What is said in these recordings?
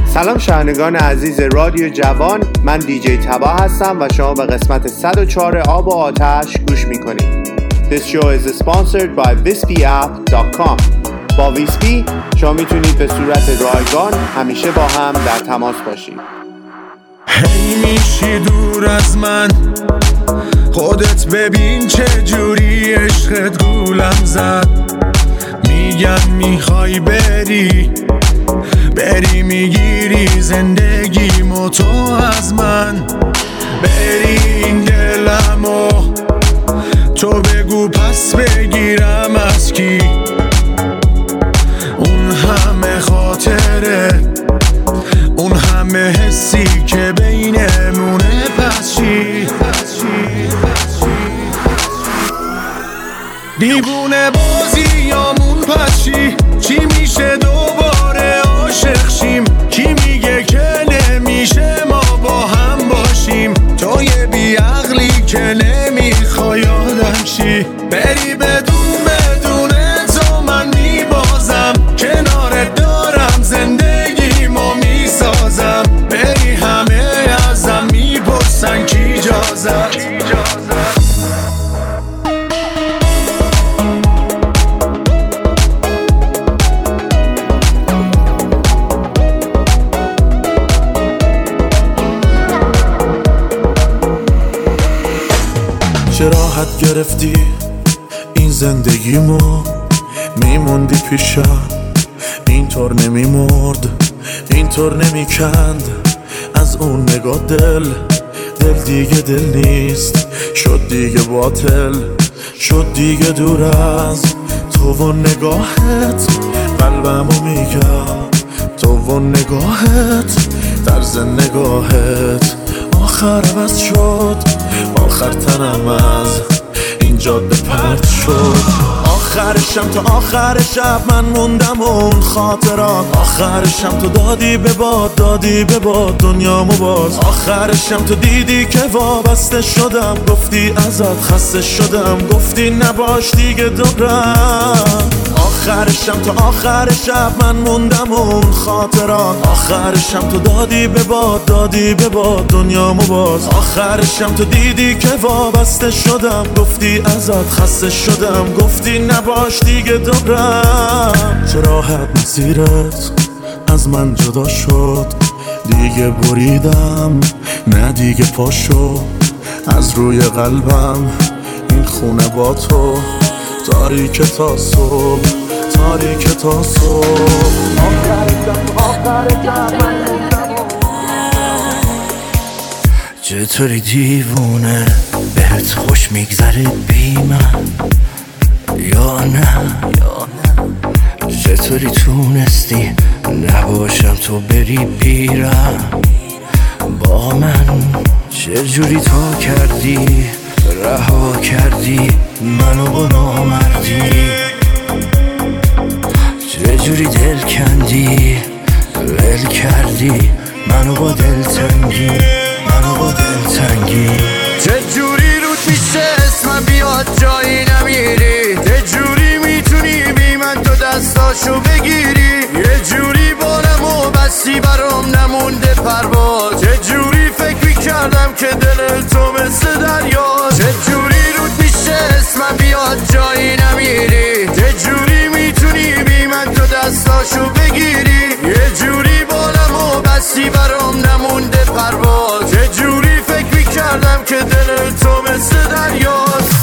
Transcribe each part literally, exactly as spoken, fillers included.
سلام شنوندگان عزیز رادیو جوان، من دیجی تبا هستم و شما به قسمت صد و چهار آب و آتش گوش میکنید. This show is sponsored by ویسپی اپ دات کام. با ویسپی شما میتونید به صورت رایگان همیشه با هم در تماس باشید. هی میشی دور از من، خودت ببین چه جوری عشقت گولم زد. میگن میخوای بری بری میگیری زندگیمو تو از من، بری این دلمو تو بگو پس بگیرم از کی. اون همه خاطره، اون همه حسی که بینمونه، پس چی؟ دیوونه بازی یامون پس چی؟ چی میشه دوباره عاشق شیم؟ کی میگه که نمیشه ما با هم باشیم؟ تو یه بیعقلی که نمیخوای آدم شی، بری بدون بدون تو من میبازم، کنارت دارم زندگیمو میسازم، بری همه ازم میپرسن کی جازت. چه راحت گرفتی این زندگیمو، میموندی پیشم اینطور نمیمرد، اینطور نمیکند از اون نگاه دل. دل دیگه دل نیست، شد دیگه باطل، شد دیگه دور از تو و نگاهت. قلبمو میگم تو و نگاهت، طرز نگاهت آخر عوض شد، آخر تنم از این جاده پرت شد. آخرشم تا آخر شب من موندم اون خاطرات، آخرشم تو دادی به باد، دادی به باد دنیامو باز. آخرشم تو دیدی که وابسته شدم، گفتی ازت خسته شدم، گفتی نباش دیگه دورم. آخرشم تا آخر شب من موندم اون خاطرات، آخرشم تو دادی به باد، دادی به باد دنیامو باز. آخرشم تو دیدی که وابسته شدم، گفتی ازت خسته شدم، گفتی نباش دیگه دورم. چه راحت مسیرت از من جدا شد، دیگه بریدم نه دیگه پاشو از روی قلبم. این خونه با تو تاریک تا صبح، تاریک تا صبح. چطوری دیوونه بهت خوش میگذره بی من یا نه؟ چطوری تونستی نباشم تو بری بیرم با من؟ چجوری تو کردی رها کردی منو با نامردی؟ چجوری دل کندی ول کردی منو با دلتنگی، منو با دلتنگی؟ چجوری رود میشه اسمم بیاد جایی نمیری؟ چجوری میتونی بی من تو دستاشو بگیری؟ یه جوری بالمو بستی برام نمونده پرواز، چجوری فکر میکردم که دل تو مثل دریا؟ چجوری رود میشه اسمم بیاد جایی نمیری؟ چجوری میتونی بی من تو دستاشو بگیری؟ یه جوری بالمو بستی برام نمونده پرواز، چجوری فکر میکردم که دل تو مثل دریاست.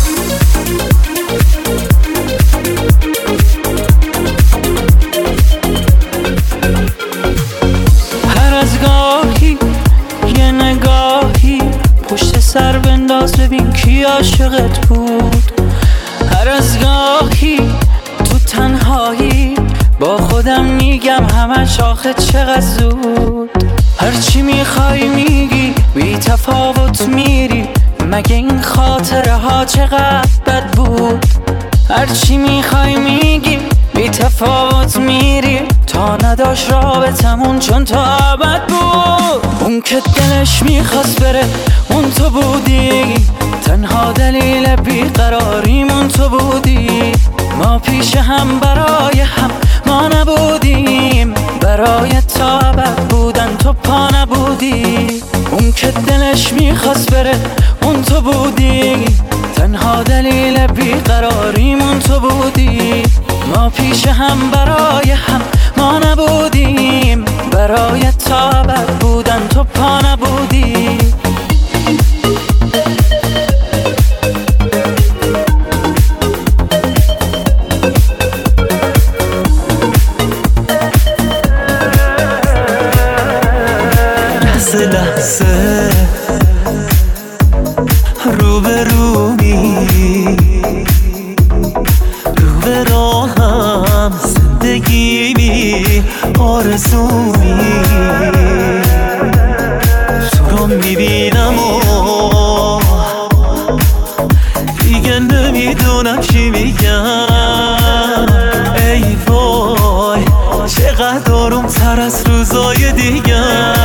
هر از گاهی یه نگاهی پشت سر بنداز ببین کی عاشقت بود. هر از گاهی تو تنهایی با خودم میگم همش آخه چقدر زود. هرچی میخوای میگی بی تفاوت میری، مگه این خاطره ها چقدر بد بود؟ هرچی میخوای میگی بی تفاوت میری، تا نداشت رابطمون چون تا ابد بود. اون که دلش میخواست بره اون تو بودی، تنها دلیل بیقراریمون تو بودی. ما پیش هم برای هم ما نبودیم، برای تا ابد دلش میخواست بره اون تو بودی، تنها دلیل بیقراریمون تو بودی. ما پیش هم برای هم ما نبودیم، برای تابت بودن تو پا نبودی. لحظه لحظه رو به رومی، رو به راهم زندگی می آرزومی. تو رو میبینم و دیگه نمیدونم چی میگم. ای وای چقدر آروم تر از روزای دیگه.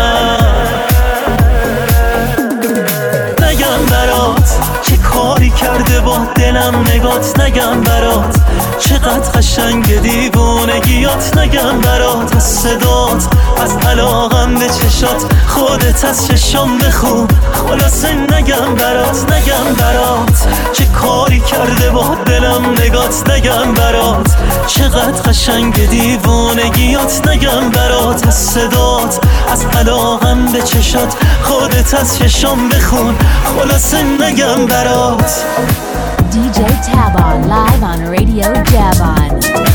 نگم برات چه کاری کرده با دلم نگات، نگم برات چقدر قشنگ دیوونگیات، نگم برات از صدات، از علاقم به چشات، خودت از چشام بخون. خلاصه نگم برات، نگم برات چه کاری کرده با دلم نگات، نگم برات چقدر قشنگ دیوونگیات، نگم برات از صدات، از علاقم به چشات، خودت از چشام بخون. خلاصه نگم برات. دی جی Tabon live on Radio Javon.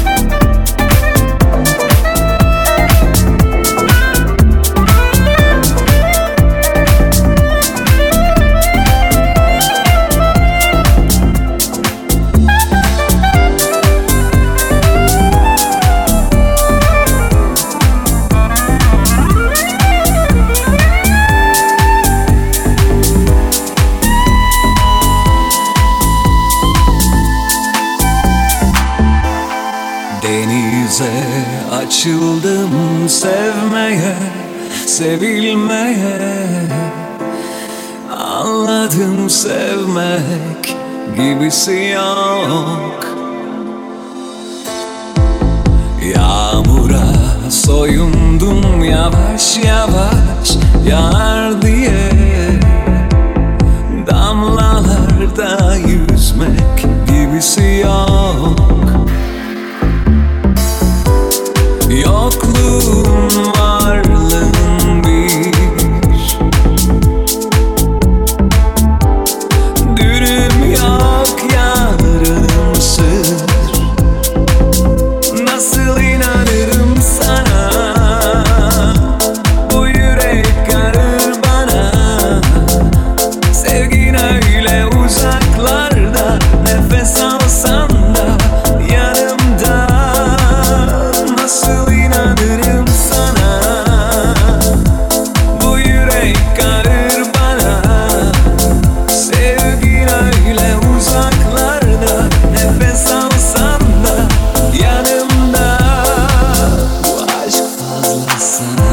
Açıldım sevmeye, sevilmeye. Anladım sevmek gibisi yok. Yağmura soyundum yavaş yavaş yağar diye. Damlalarda yüzmek gibisi yok. Yokluğun varlığın bir, dürüm yok yarımsın. Nasıl inanırım sana, bu yürek karır bana. Sevgin öyle uzaklarda, nefes alsan da yanımda. Nasıl inanırım sana, bu yürek karır bana. Sevgin öyle uzaklarda, nefes alsan da yanımda. Bu aşk fazla sana.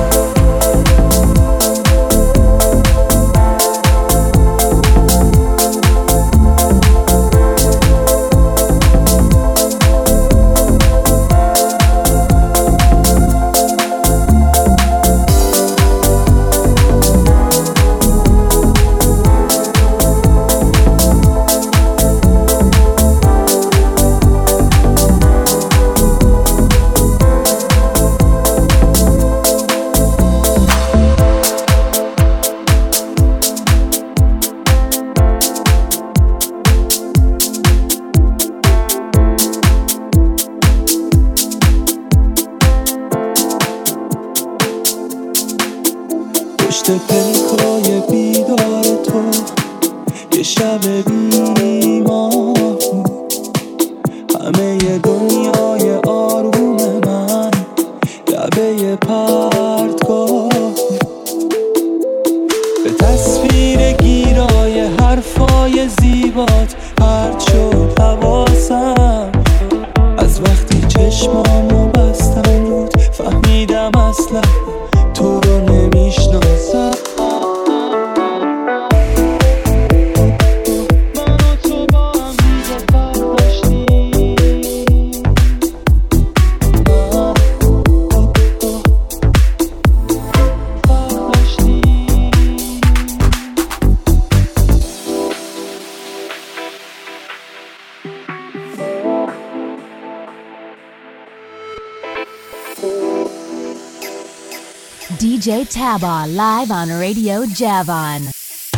پشت پلکای بیدار تو یه شب بیمار بود. همه دنیای آروم من لبه پرتگاه. به تصویر گیرای حرفای زیبات پرت شد حواسم. از وقتی چشمامو بستم رود فهمیدم اصلا تو رو نمیشناسم. D J Taba live on Radio Javon.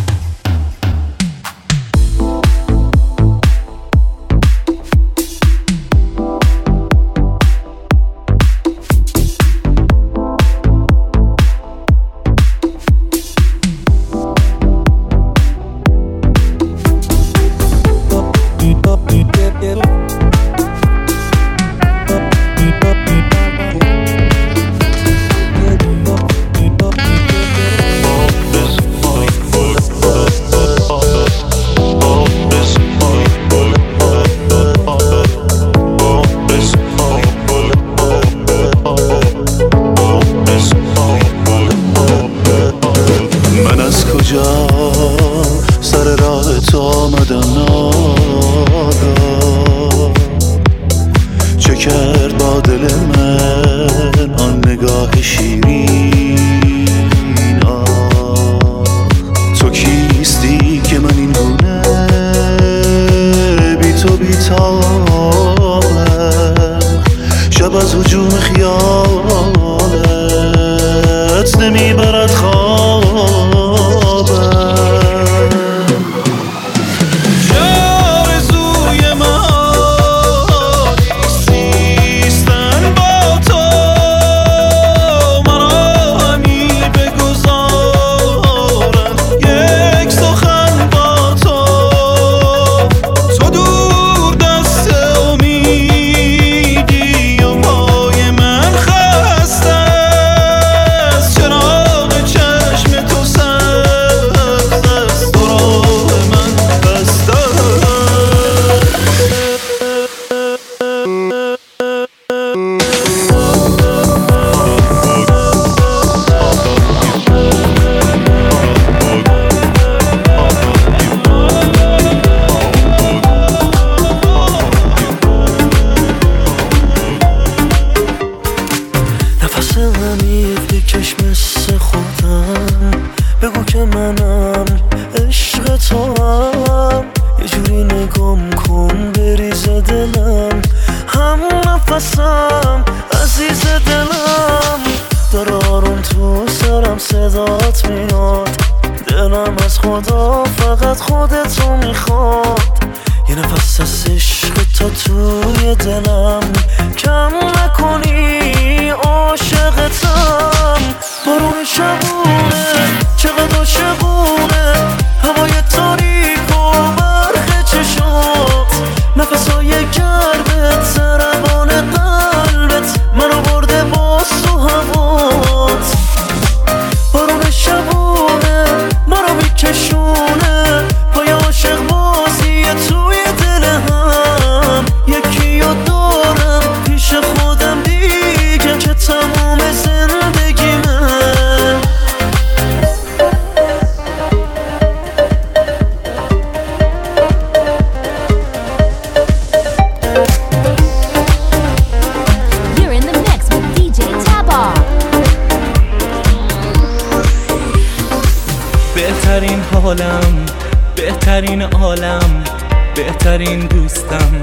بهترین حالم، بهترین عالم، بهترین دوستم،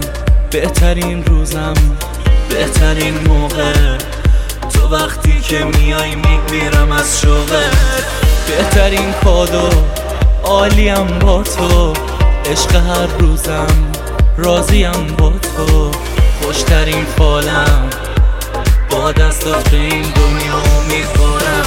بهترین روزم، بهترین موقع تو وقتی که میای میمیرم از شوقت. بهترین کادو عالیم با تو، عشق هر روزم راضیم با تو. خوشترین فالم با دستات به این دنیا میخورم.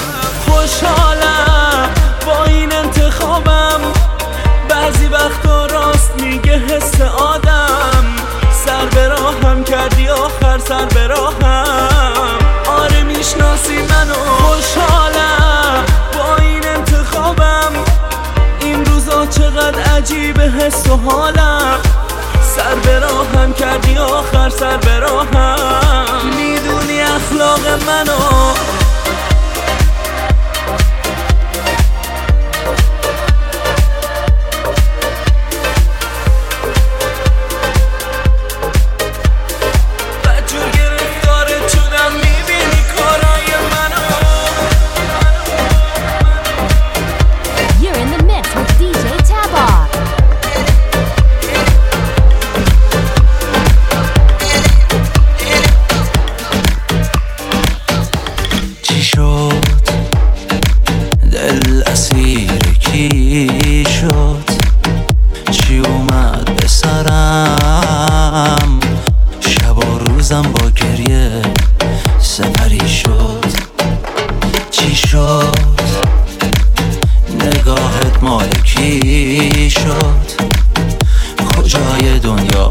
خوشحالم با این انتخابم، بعضی وقتا راست میگه حس آدم. سر به راهم کردی آخر سر به راهم، آره میشناسی منو. خوشحالم با این انتخابم، این روزا چقدر عجیبه حس و حالم. سر به راهم کردی آخر سر به راهم، میدونی اخلاق منو. شد نگاهت مالکی شد کجای دنیا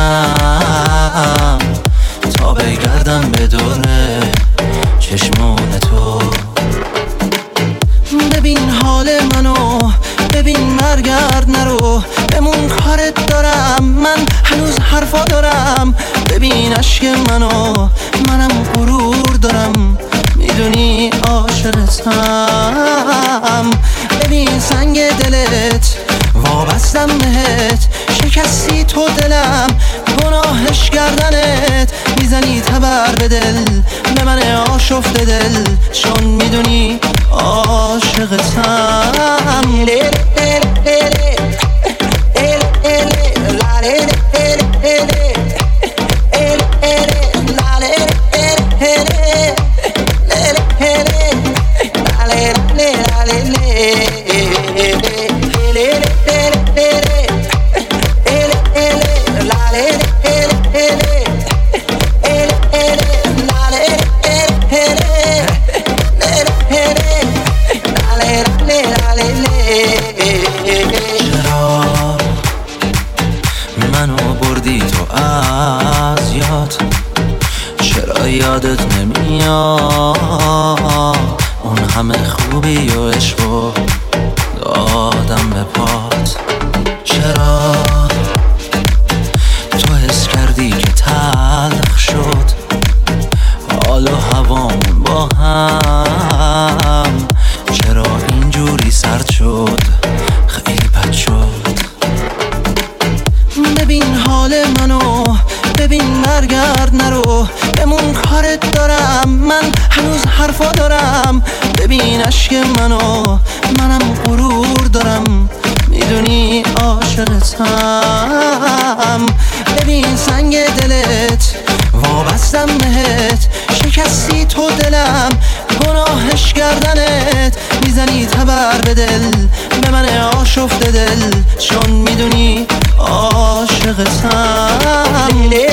برم تا بگردم به دوره چشمون تو ببین حال منو ببین مرگرد نرو بمون کارت دارم من هنوز حرفا دارم ببین عشق منو منم غرور دارم میدونی عاشقتم ببین سنگ دلت وابستم بهت شکستی تو دلم گناهش کردنت میزنی تبر به دل به من آشفته دل چون میدونی عاشقتم یادت نمیاد اون همه خوبی و عشقو دادم به پات چرا تو حس کردی که تلخ شد حال و هوامون با هم چرا اینجوری سرد شد خیلی بد شد ببین حال منو ببین مرگرد نرو بمون کارت دارم من هنوز حرفا دارم ببین عشق منو منم غرور دارم میدونی عاشقتم ببین سنگ دلت وابستم بهت شکستی تو دلم گناهش کردنت میزنی تبر به دل به من آشفته دل چون میدونی عاشقتم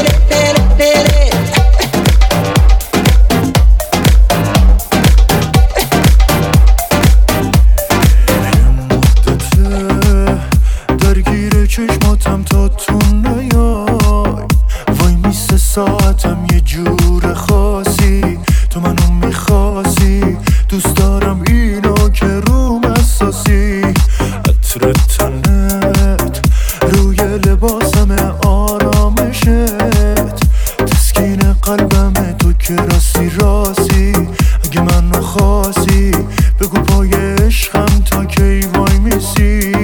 درگیر چشماتم تا تو نیای وای میسه ساعتم یه جور خاصی تو منو میخواستی دوست دارم اینو که روم اساسی عطر تنت روی لباسم آرامشت تسکین قلبم تو که راستی راستی اگه منو خواستی بگو پای عشقم تا کی وای میسی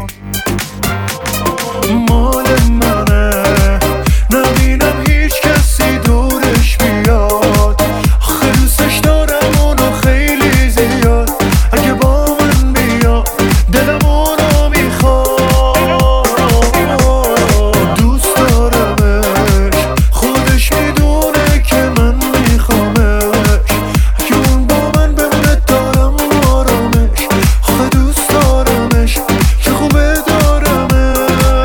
مال منه نبینم هیچ کسی دورش بیاد آخه دوستش دارم اونو خیلی زیاد اگه با من بیاد دلم اونو میخواد دوست دارمش خودش میدونه که من میخوامش اگه اون با من بمونه دارم آرامش آخه دوست دارمش که خوبه دارمش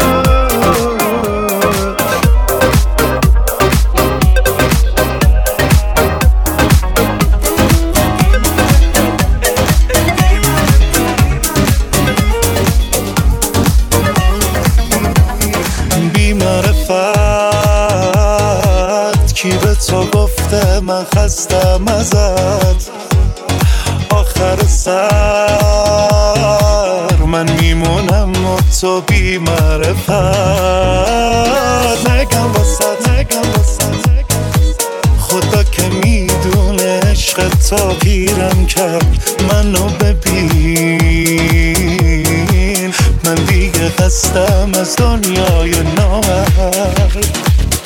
بی معرفت کی به تو گفته من خستم ازت آخر سر من میمونم و تو بی معرفت نگم واسه نگم واسه خدا که میدونه عشق تو پیرم کرد منو ببین من دیگه خستم از دنیای نامرد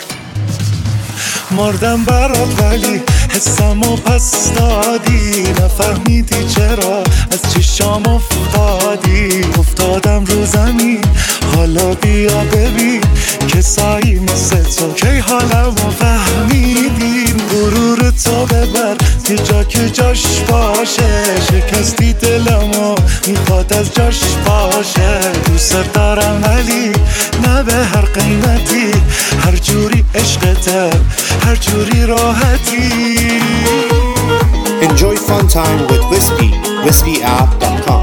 مردم برات ولی حسمو پس دادی نفهمیدی چرا از چشام افتادی افتادم رو زمین حالا بیا ببین کسایی مثل تو کی حالمو فهمیدین غرور تو ببر یه جا که جاش باشه شکستی دلمو میخواد از جاش باشه دوست دارم ولی نه به هر قیمتی هر جوری عشقته هر جوری راحتی In Enjoy fun time with Wispy, wispy app dot com.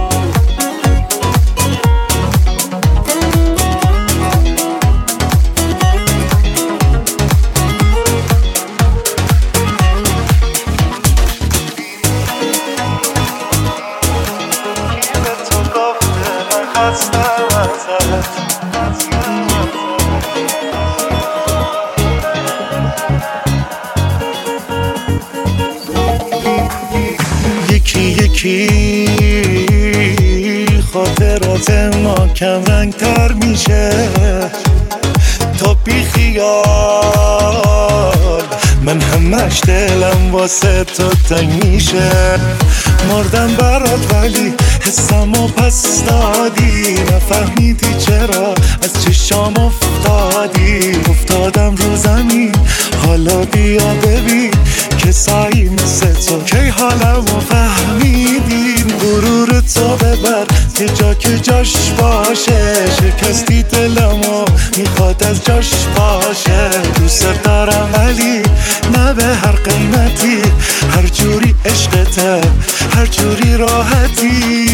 یکی یکی خاطرات ما کم رنگ تر میشه تا بی خیال من همش دلم واسه تو تنگ میشه مردم برات ولی حسمو پس دادی نفهمیدی چرا از چشام افتادی افتادم رو زمین حالا بیا ببین که سعی مثل تو کی حالمو فهمیدی غرور تو ببر یه جا که جاش باشه شکستی دلمو میخواد از جاش باشه دوست دارم ولی نه به هر قیمتی هر جوری عشقته هر جوری راحتی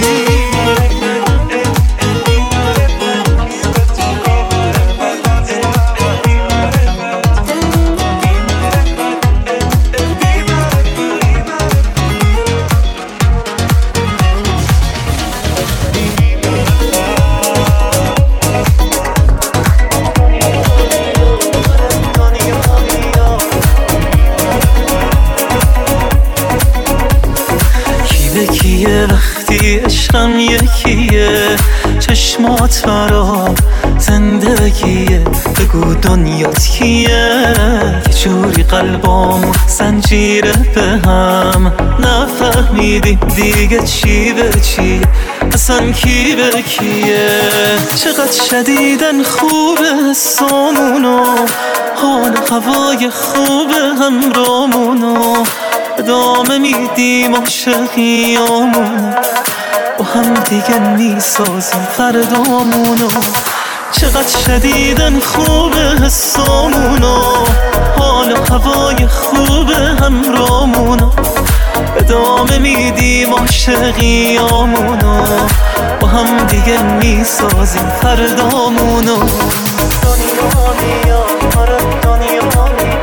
عشقم یکیه چشمات برا زندگیه بگو دنیات کیه یه جوری قلبامو زنجیره به هم نفهمیدیم دیگه چی به چیه اصلا کی به کیه چقدر شدیدن خوبه حسامونو حال هوای خوبه همرامونو ادامه میدیم عاشقیامونو با هم دیگه میسازیم فردامونو چقدر شدیدن خوبه حسامونو حال و هوای خوبه همرامونو ادامه میدیم عاشقیامونو با هم دیگه میسازیم فردامونو دنیا میا آره دنیا میا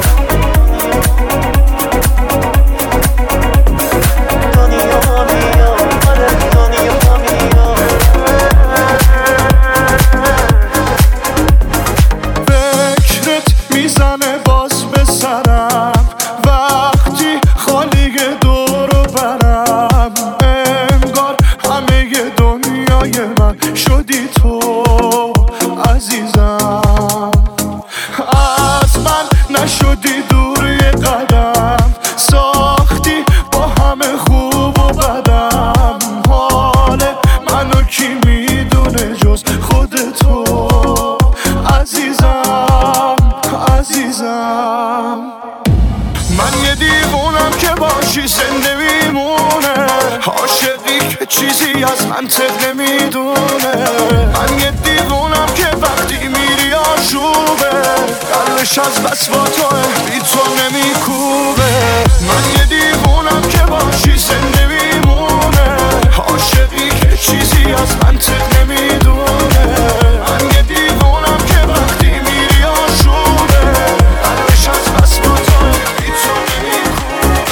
چیزی از منطق نمیدونه من یه دیوونم که وقتی میری آشوبه قلبش از بس با توه بی تو نمیکوبه من یه دیوونم که باشی زنده میمونه عاشقی که چیزی از منطق نمیدونه من یه دیوونم که وقتی میری آشوبه قلبش از بس با توه بی تو نمیکوبه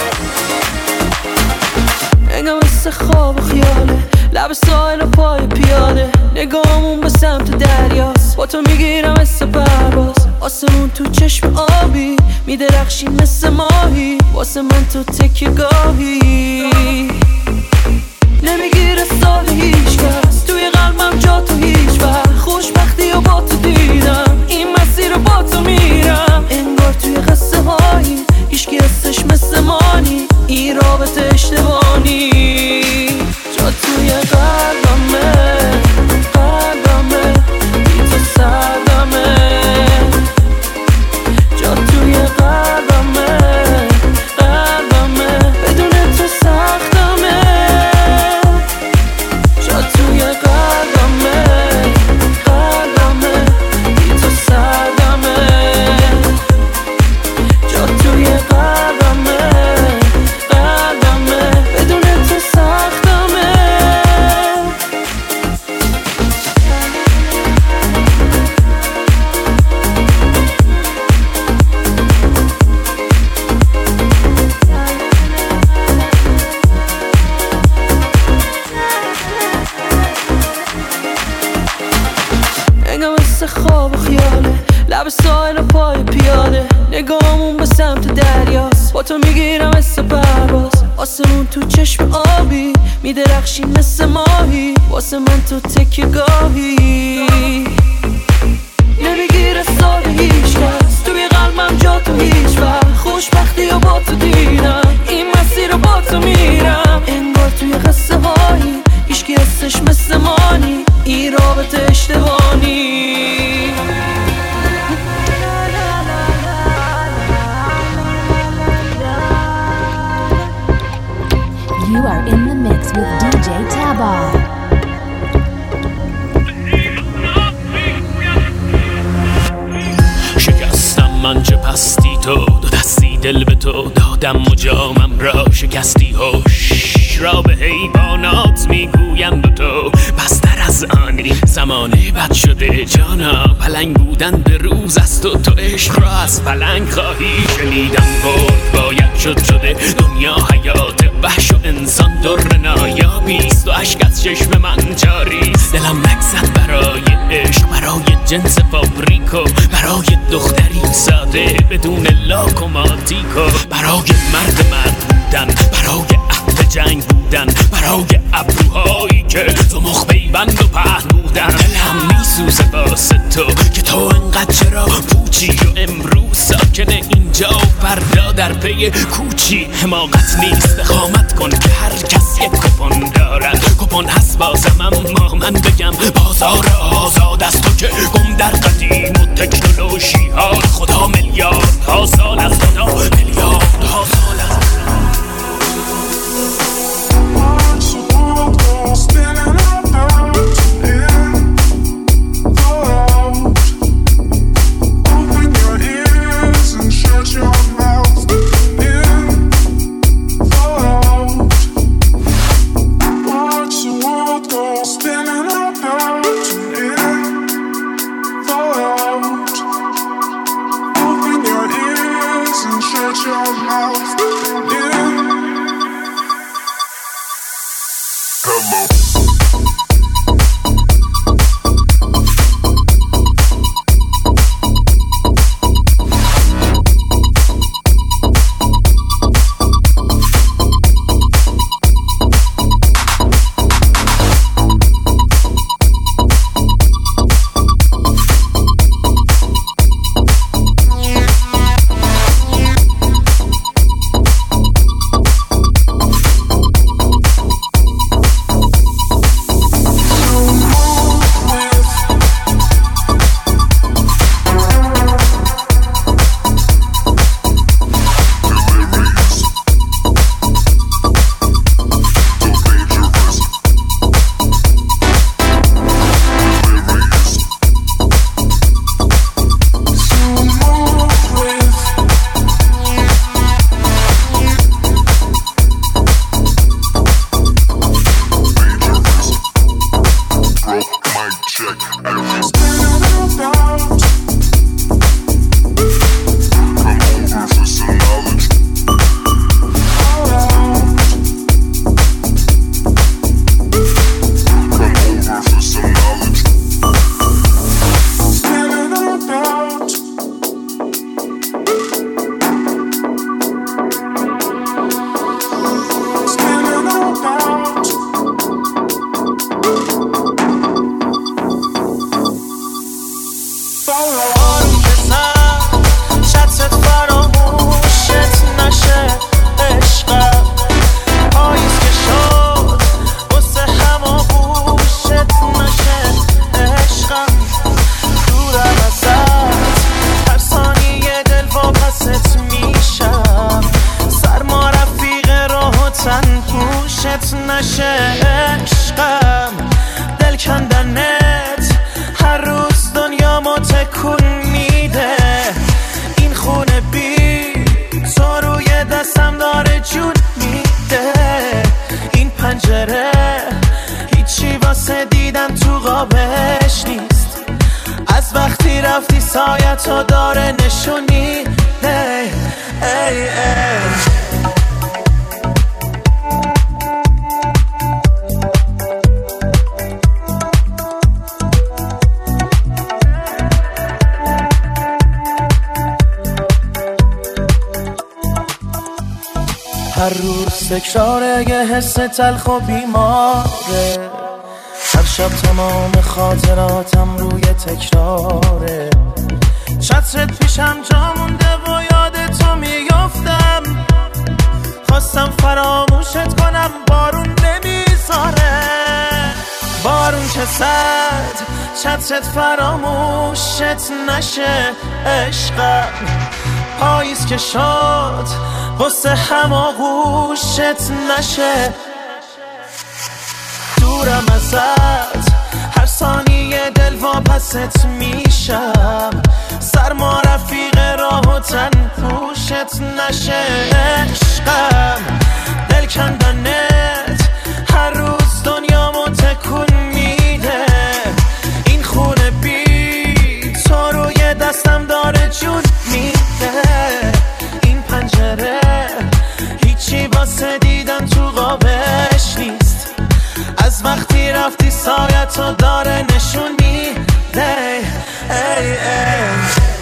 انگار مثل خواب و خیاله لب ساحل و پای پیاده نگاهمون به سمت دریاست با تو میگیرم مثل پرواز آسمون تو چشم آبی میدرخشی مثل ماهی واسه من تو تکیه گاهی نمیگیره سال هیچ کس توی قلبم جا تو هیچ وقت خوشبختی و با تو دیدم این مسیر رو با تو میرم انگار توی قصه هایی هیچکی هستش مثل مانی این رابطه اشتباهی جا توی قلبمه قلبمه بی تو سردمه جا توی قلبمه قلبمه بدون تو سختمه جا توی قلبمه قلبمه بی تو سردمه جا توی قلبمه مثل خواب و خیاله، لب ساحل و پای پیاده، نگاهمون به سمت دریاست، با تو میگیرم مثل پرواز، آسمون تو چشم آبی میدرخشی مثل ماهی، واسه من تو تکیه گاهی، نمیگیره سال هیچ کس، توی قلبم جا تو هیچ وقت، خوشبختی و با تو دیدم، این مسیر رو با تو میرم، انگار توی قصه هایی هیچکی حسش مثل مانی، این رابطه اشتباهی. You are in the mix with دی جی Taba. شکستم من چه پستی تو، دو دستی دل به تو دادم و جامم را شکستی، هوش را به حیوانات میگویم دو تو پستر از آنی، زمانه بد شده جانا، پلنگ بودن به روز است و تو عشق را از پلنگ خواهی، شنیدم برد باید شد شده دنیا حیات وحش و انسان در نایابیست و عشق از چشم من جاریست، دلم نگزد برای عشق، برای جنس فابریکو، برای دختری ساده بدون لاک و ماتیکو، برای مرد مرد بودن، برای اهل جنگ بودن، برای ابروهایی که تو مخ بیبند و پهن بودن، دلم میسوزه واسه تو که تو انقدر چرا پوچی و امروز ساکنه اینجا و فردا در پی کوچی، حماقت نیست اقامت کن که هر کس یک کپون دارد، کپون هست بازم اما من بگم بازار آزاد است، تو که گم در قدیم و تکنولوژی ها، خدا میلیارد ها سال از خدا میلیارد ها سال از سایتو داره نشونی ای ای ای تکراره یه حس تلخ و بیماره، هر شب تمام خاطراتم روی تکراره. چترت پیشم جا مونده و یاد تو میافتم، خواستم فراموشت کنم بارون نمیذاره. بارون که زد چترت فراموشت نشه عشقم، پاییز که شد غصه هماغوشت نشه. دورم ازت هر ثانیه دل واپست میشم، سرما رفیق راه و تن پوشت نشه عشقم. دل کندنت هر روز دنیامو تکون میده، این خونه بی تو روی دستم داره جون میده. این پنجره هیچی واسه دیدن تو قابش نیست، از وقتی رفتی سایتو داره نشون میده. ای ای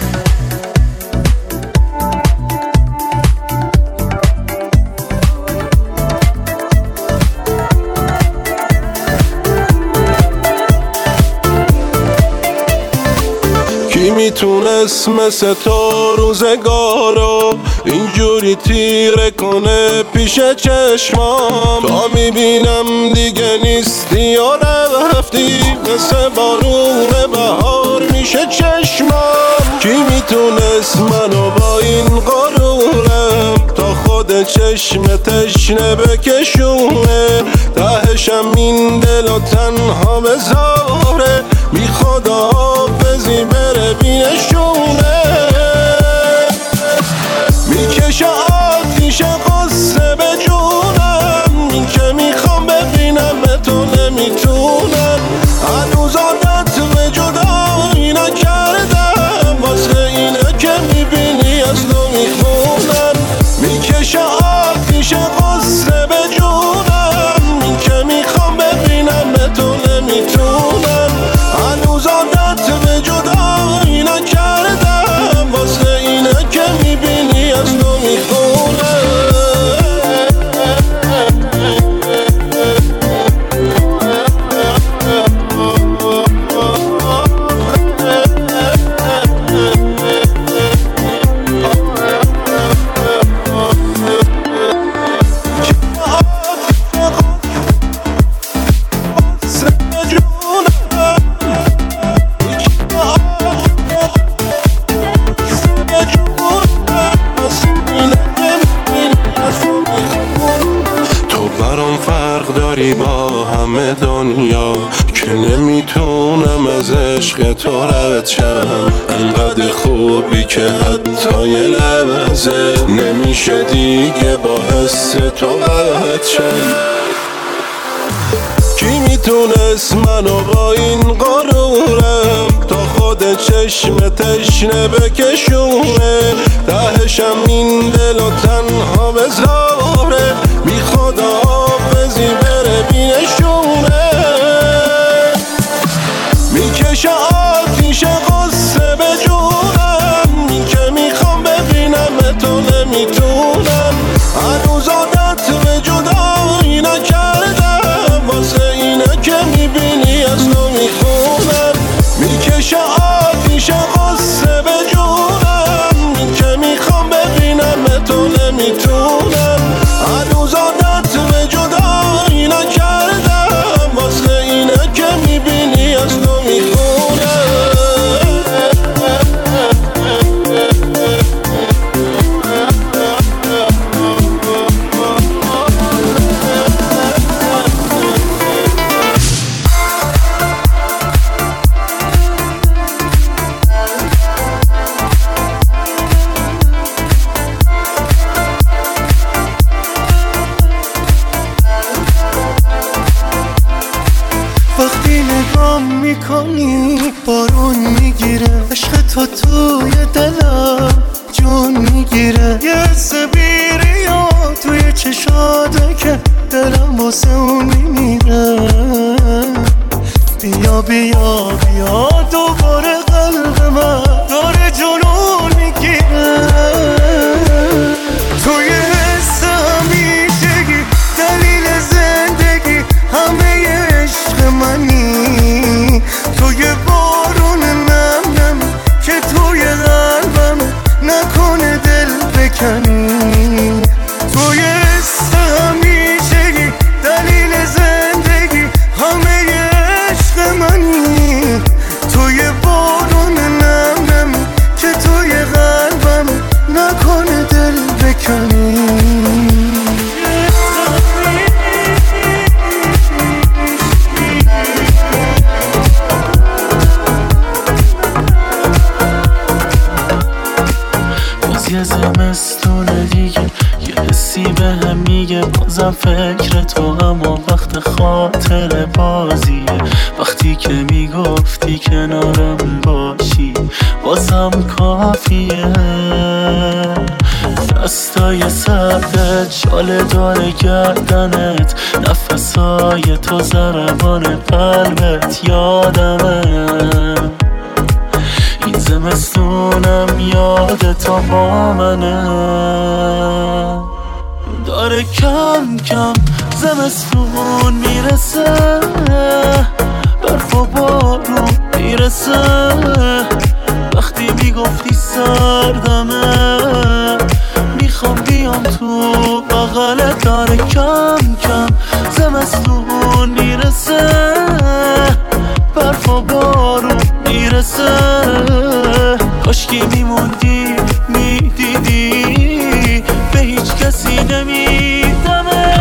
کی میتونست مثل تو روزگارو اینجوری تیره کنه پیش چشمام؟ تا میبینم دیگه نیستی یا رفتی، مثل بارون بهار میشه چشمام. کی میتونست منو با این غرورم تا خود چشم تشنه بکشونه؟ تهشم این دل و تنها بذاره، بی خدا حافظی بره بینشونه. میکشه آتیش قصه به جونم، این که میخوام ببینم به تو نمیتونم. هنوز عادت به جدایی نکردم، واسه اینه که میبینی از تو میخونم. میکشه آتیش قصه به جونم، این که میخوام ببینم به تو نمیتونم. هنوز عادت به جدایی نکردم، واسه اینه که میبینی از تو میخونم. با همه دنیا که نمیتونم از عشق تو رد شم، انقدر خوبی که حتی یه لحظه نمیشه دیگه با حس تو قد شم. کی میتونست منو با این غرورم تا خود چشم تشنه بکشونه؟ تهشم این دل و تنها بذاره، بی خدا حافظی بره بینشونه. میکشه آتیش قصه به جونم، این که میخوام ببینم به تو نمیتونم. هنوز عادت به جدایی نکردم، واسه اینه که میبینی از تو میخونم. میکشه آتیش قصه به جونم، این که میخوام ببینم به تو نمیتونم. هنوز عادت به جدایی نکردم، واسه اینه که میبینی از تو میخونم. وقتی نگام میکنی بارون میگیره، عشق تو توی دلم جون میگیره. یه حس بیریا توی چشاته که دلم واسه اون میمیره. بیا بیا بیا دوباره قلب من داره جنون میگیره. توی حس همیشگی هنوزم فکر تو، اما وقت خاطر بازیه. وقتی که میگفتی کنارم باشی بازم کافیه. دستای سردت شال داره گردنت، نفسای تو ضربان قلبت یادمه. این زمستونم یادت با منه. داره کم کم زمستون میرسه، برف و بارون میرسه. وقتی میگفتی سردمه میخوام بیام تو بغلت. داره کم کم زمستون میرسه، برف و بارون میرسه. کاشکی میموندی میدیدی به هیچ کسی نمیدمه.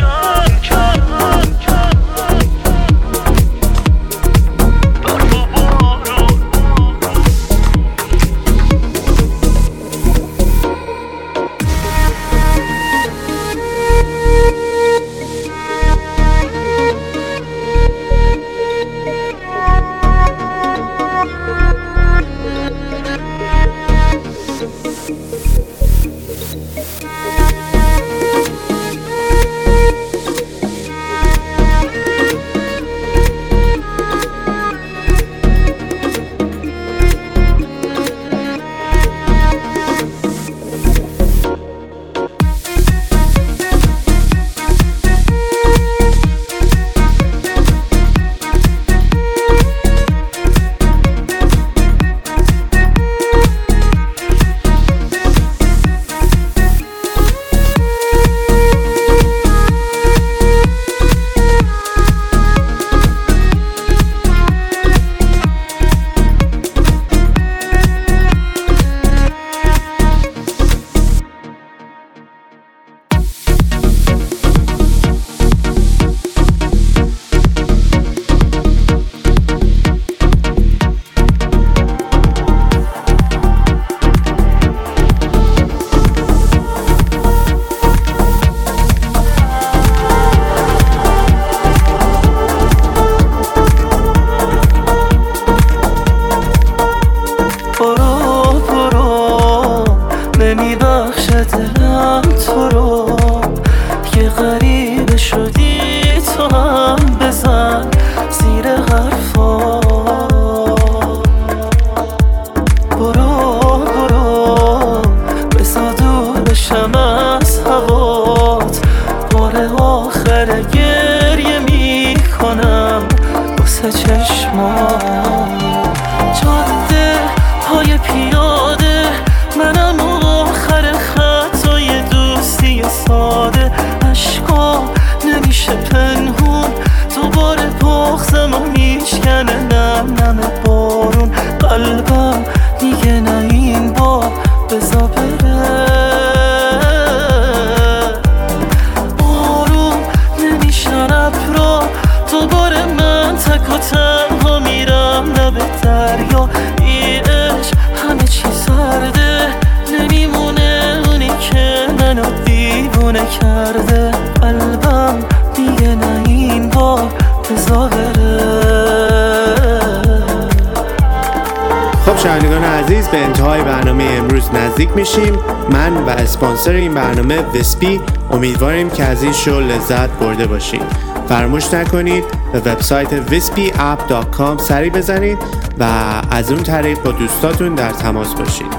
شنوندگان عزیز، به انتهای برنامه امروز نزدیک میشیم. من و اسپانسر این برنامه ویسپی امیدواریم که از این شو لذت برده باشید. فراموش نکنید به وبسایت ویسپی اپ دات کام سری بزنید و از اون طریق با دوستاتون در تماس باشید.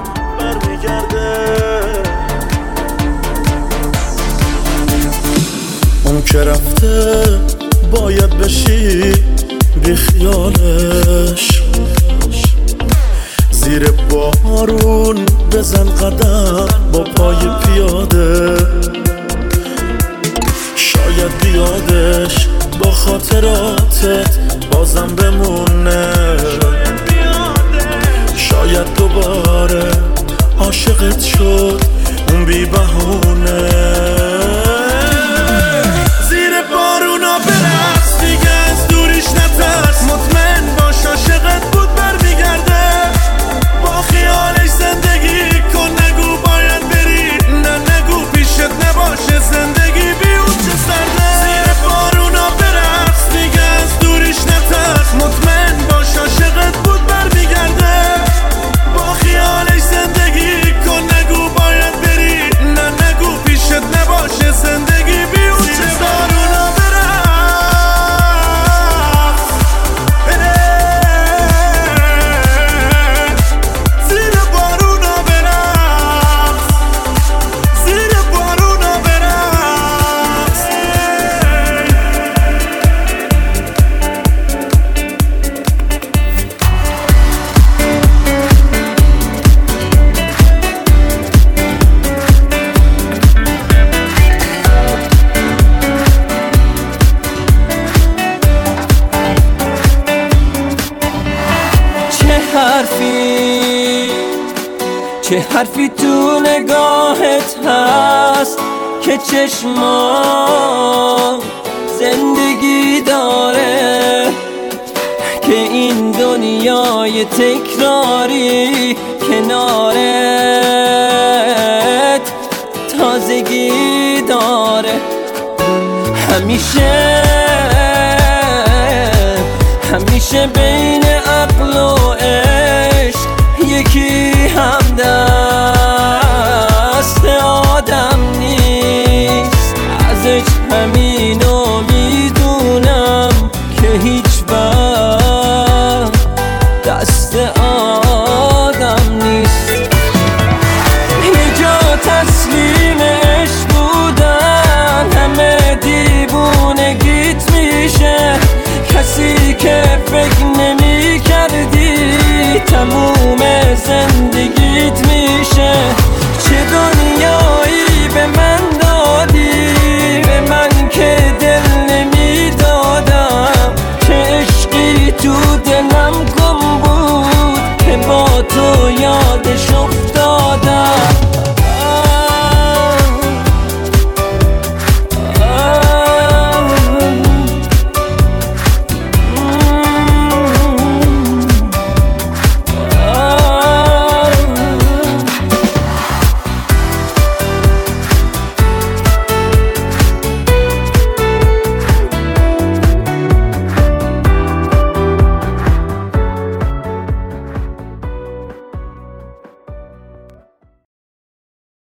اون که رفته باید بشی بی خیالش، زیر بارون بزن قدم با پای پیاده. شاید بیادش با خاطراتت بازم بمونه، شاید دوباره عاشقت شد اون بی بهونه. زیر بارونا برقص دیگه، از دوریش نترس، مطمئن باش عاشقت بود برمیگرده. با خیالش زندگی کن، نگو باید بری، نه نگو پیشت نباشه زندگی بی اون چه حرفی تو نگاهت هست که چشما زندگی داره، که این دنیای تکراری کنارت تازگی داره. همیشه همیشه بین عقل و عشق یکی هم دست آدم نیست، ازش همینو